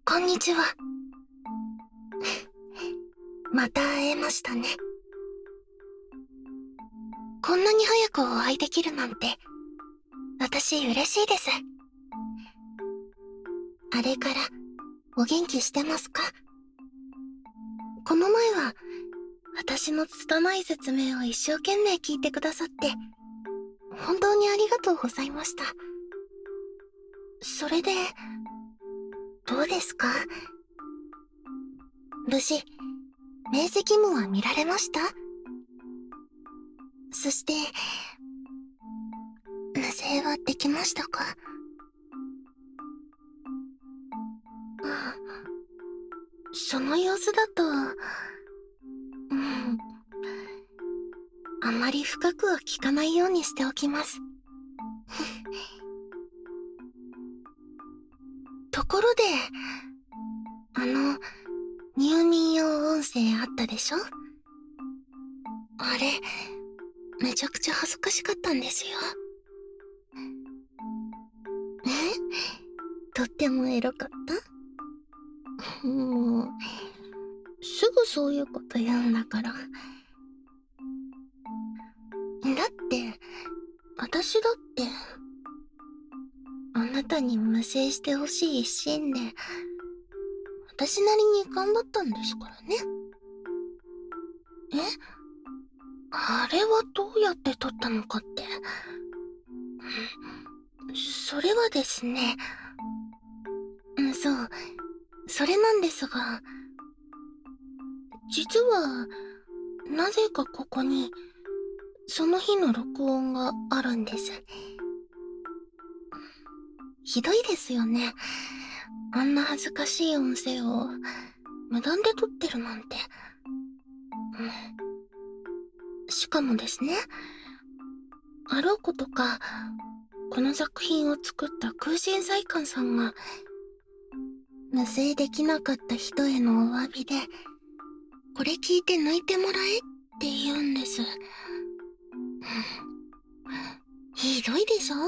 こんにちは。また会えましたね。こんなに早くお会いできるなんて、私嬉しいです。あれからお元気してますか？この前は私の拙い説明を一生懸命聞いてくださって本当にありがとうございました。それでどうですか？無事明晰夢は見られました？そして無声はできましたか？その様子だと、あまり深くは聞かないようにしておきます。ところで、入眠用音声あったでしょ？あれ、めちゃくちゃ恥ずかしかったんですよ。とってもエロかった？もう、すぐそういうこと言うんだから。だって、私だって、あなたに無制してほしい一心で、私なりに頑張ったんですからね。あれはどうやって撮ったのかって。それはですね、そう、それなんですが、実は、なぜかここに、その日の録音があるんです。ひどいですよね。あんな恥ずかしい音声を無断で撮ってるなんて。しかもですね、あろうことか、この作品を作った空心菜館さんが、無声できなかった人へのお詫びで、これ聞いて抜いてもらえって言うんです。ひどいでしょ？ね？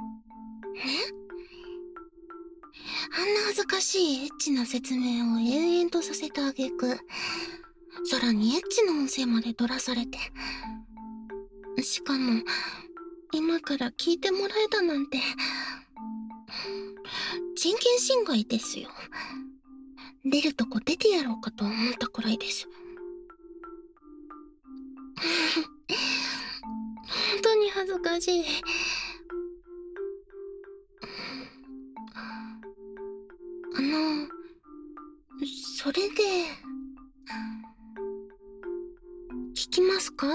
あんな恥ずかしいエッチな説明を延々とさせた挙句、さらにエッチな音声まで取らされて、しかも、今から聞いてもらえたなんて、人権侵害ですよ。出るとこ出てやろうかと思ったくらいです。本当に恥ずかしい。それで、聞きますか？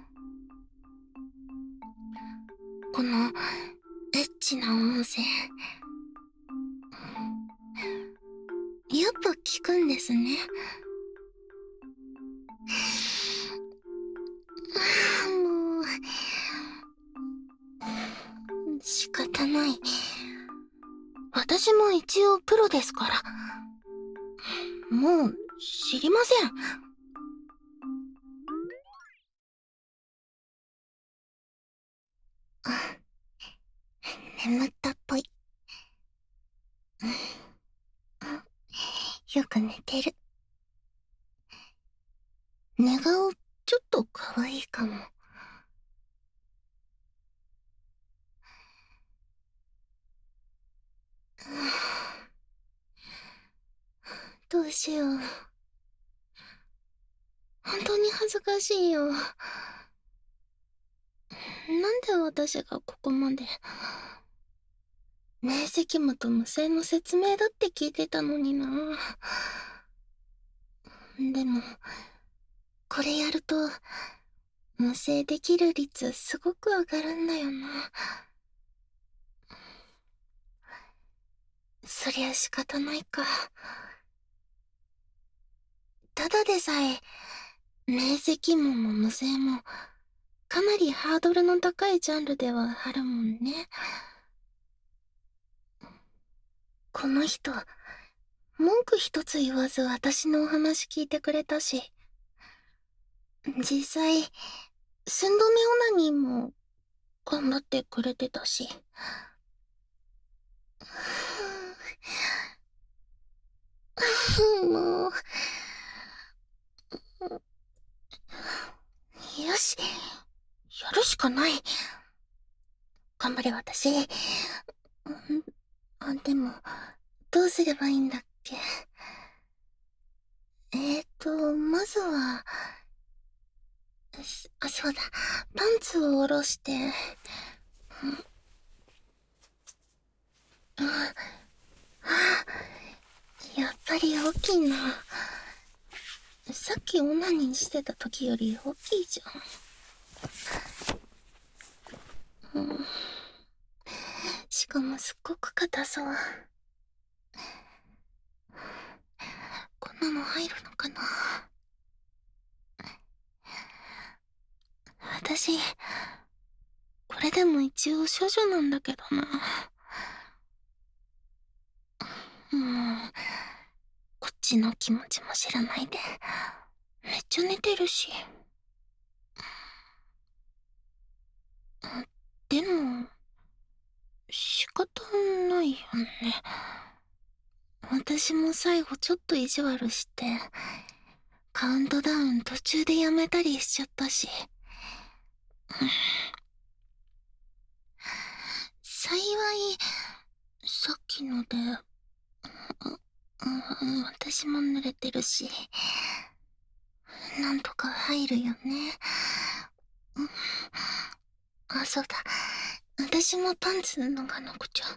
この、エッチな音声。やっぱ聞くんですね。もう、仕方ない。私も一応プロですから。もう、知りません。眠ったっぽい。よく寝てる。寝顔、ちょっと可愛いかも。どうしよう。本当に恥ずかしいよ。なんで私がここまで。明晰夢と無声の説明だって聞いてたのにな。でも、これやると、無声できる率すごく上がるんだよな。そりゃ仕方ないか。ただでさえ、明晰夢も無声も、かなりハードルの高いジャンルではあるもんね。この人、文句一つ言わず私のお話聞いてくれたし、実際、寸止めオナニーも頑張ってくれてたし。 もう。よし。やるしかない。頑張れ、私。でも、どうすればいいんだっけ。まずは、そうだ。パンツを下ろして、やっぱり大きいな。さっきオナニーしてた時より大きいじゃん。しかもすっごく硬そう。こんなの入るのかな。私、これでも一応処女なんだけどな。もう、こっちの気持ちも知らないで。めっちゃ寝てるし。でも、仕方ないよね。私も最後ちょっと意地悪して、カウントダウン途中でやめたりしちゃったし。幸い、さっきので、私も濡れてるし、なんとか入るよね。そうだ。私もパンツ脱がなくちゃ。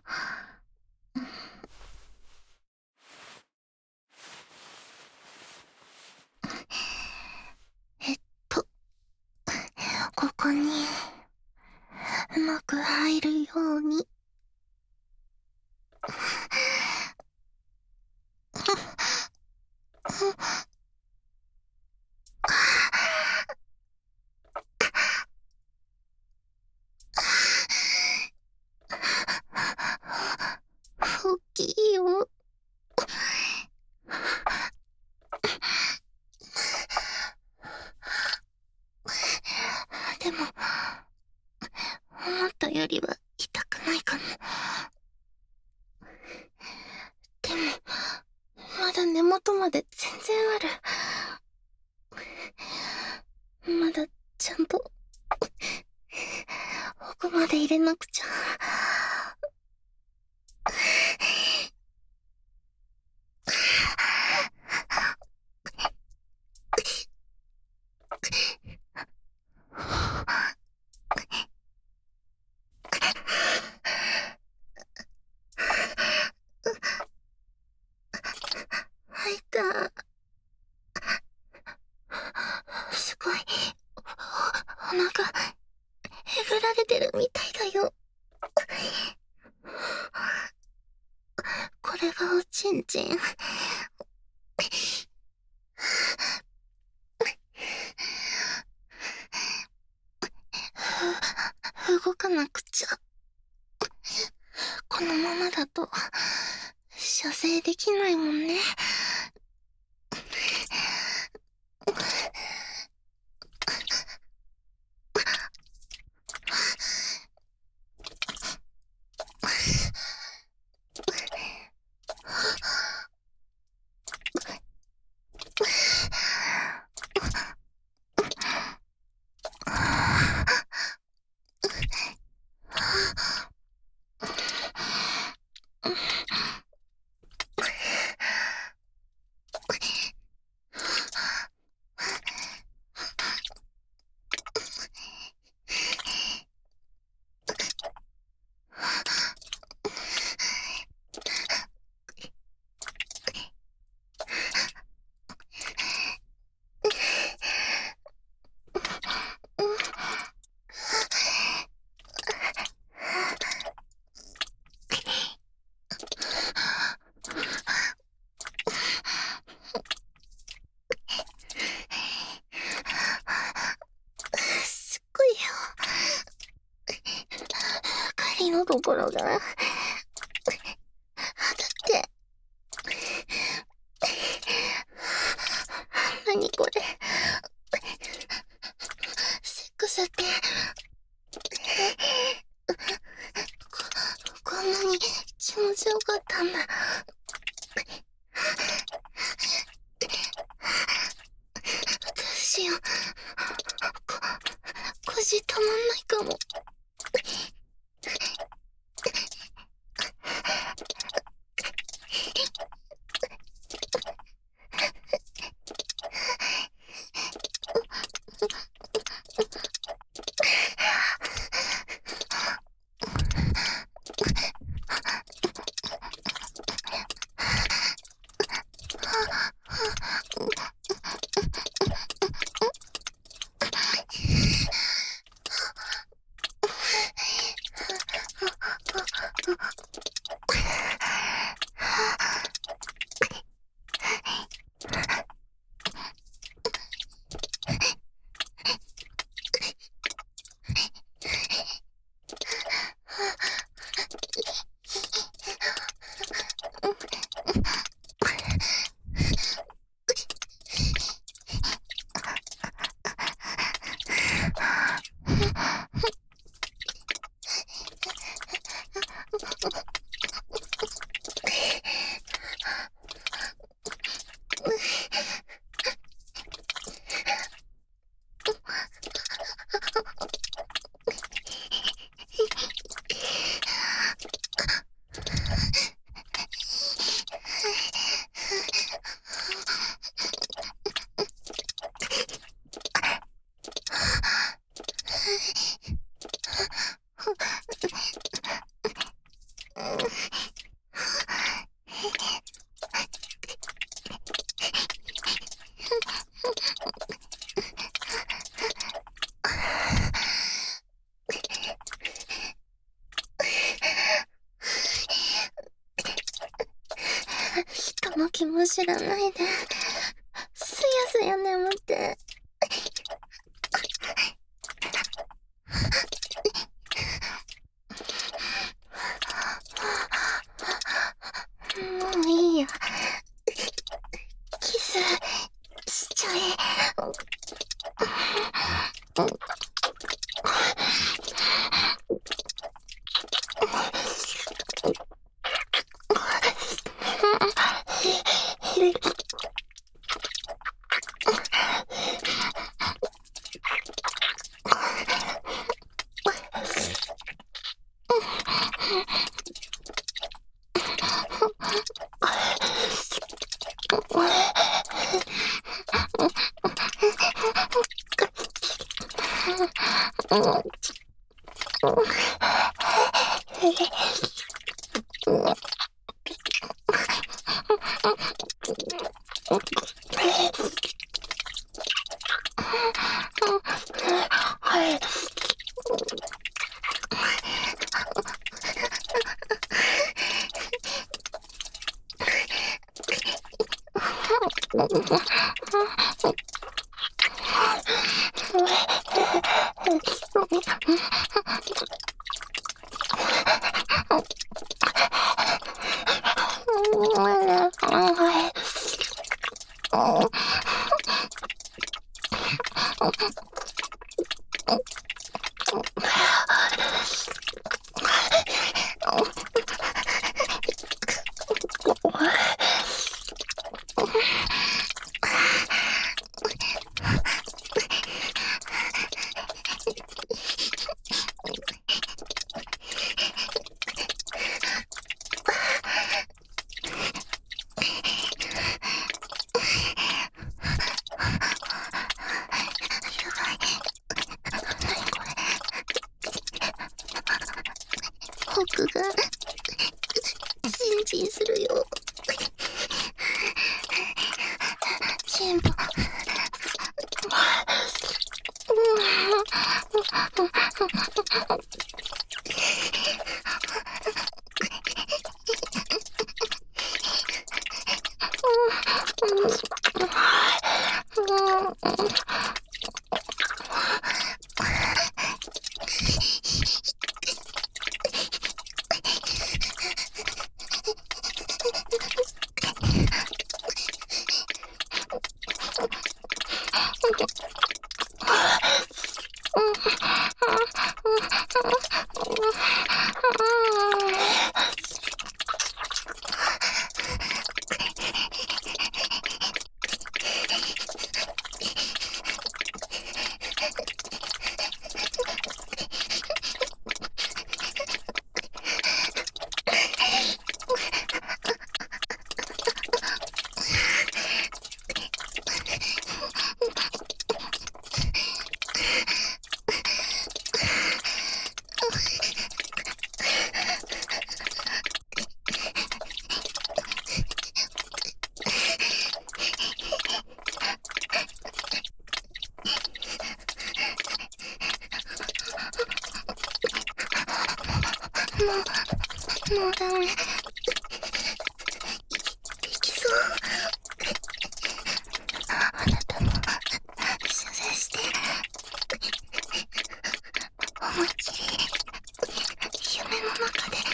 えっと、ここに、うまく入るように。大きいよ。でも、思ったよりは痛くないかも。でも、まだ根元まで全然ある。まだちゃんと奥まで入れなくちゃ。入った。すごい。お腹、えぐられてるみたいだよ。これがおちんちん。動かなくちゃ。このままだと、射精できないもんね。すっごいよ。狩りのところが。だって。何これ。セックスって。こんなに気持ちよかったんだ。 かも。人の気も知らないで、すやすや眠って。もういいや。キスしちゃえ。僕がチンチンするよ。チンポ。 もうダメ。できそう。あなたも射精して思いっきり夢の中で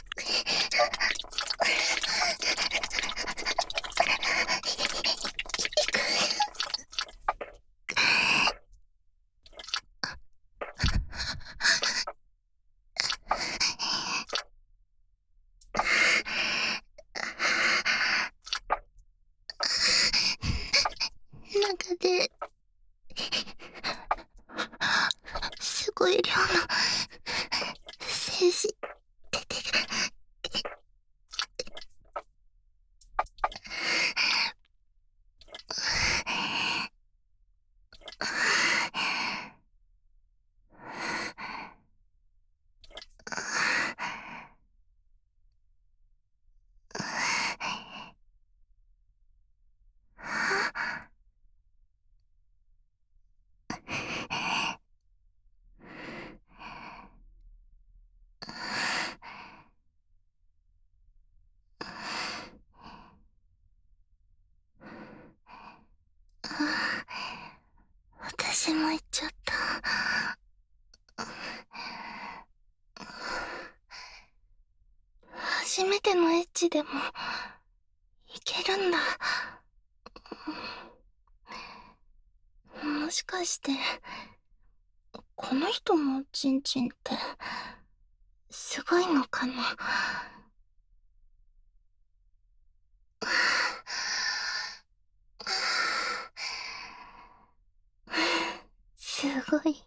中ですごい量の精子出てる。私も行っちゃった。初めてのエッチでもいけるんだ。もしかしてこの人のチンチンってすごいのかな。すごい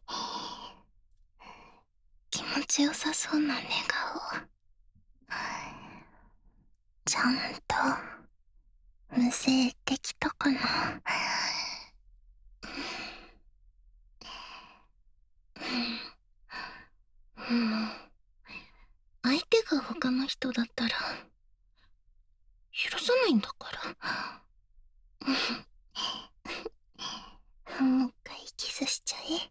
気持ちよさそうな寝顔。ちゃんと無性できたかな。もう相手が他の人だったら許さないんだから。もう一回キスしちゃえ。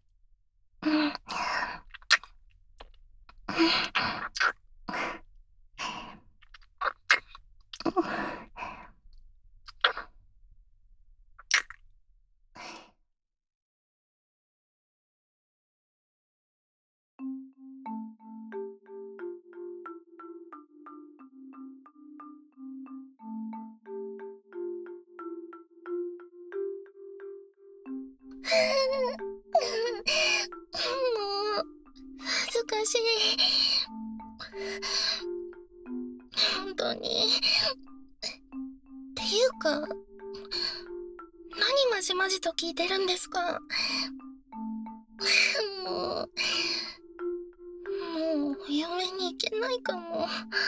もう恥ずかしい。本当に。っていうか、何まじまじと聞いてるんですか。もうお嫁に行けないかも。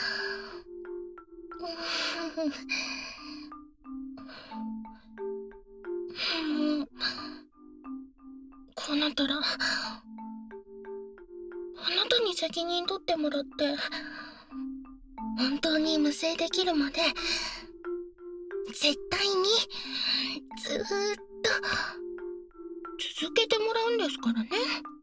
もうこうなったらあなたに責任取ってもらって、本当に無制できるまで絶対にずーっと続けてもらうんですからね。